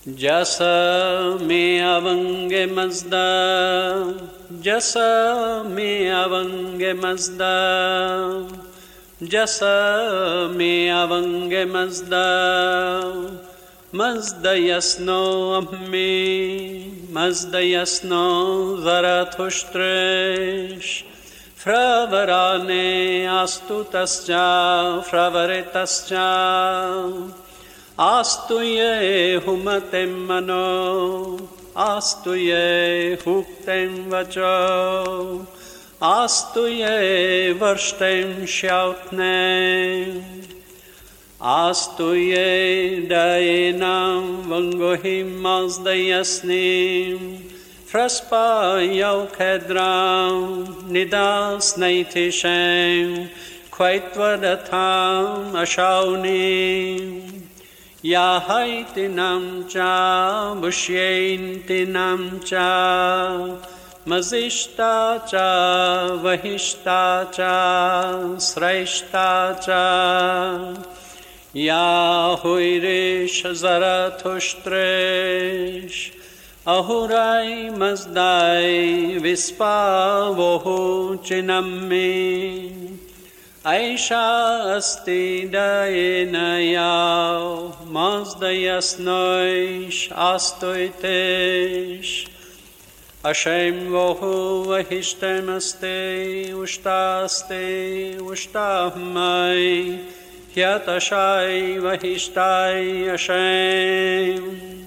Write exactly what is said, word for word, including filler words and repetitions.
Jasa me avange mazda, Jasa me avange mazda, Jasa me avange mazda, Mazda yasno ammi, Mazda yasno Zarathushtresh, Fravarane astutascha, Fravaretascha, Astu ye humatem mano, Astu ye huktem vacho, Astu ye varshtem shautnem, Astu ye dayenam vangohim mazdayasnim, Fraspa yau kedram, Nidas naitishem, Kvaitvadatam ashaunim, Yahaitinam cha, Bushyeintinam cha, Mazishta cha, Vahishta cha, Sraishta cha, Yahuirish Zarathushtrish, Ahurai Mazdai Vispa Vohu Chinammi, Aisha asti dayena yau, Mazda yasnoish astoitesh, Hashem vohu vahishtem aste, Ushtaste ushtahmai, Hyatashai vahishtai Hashem.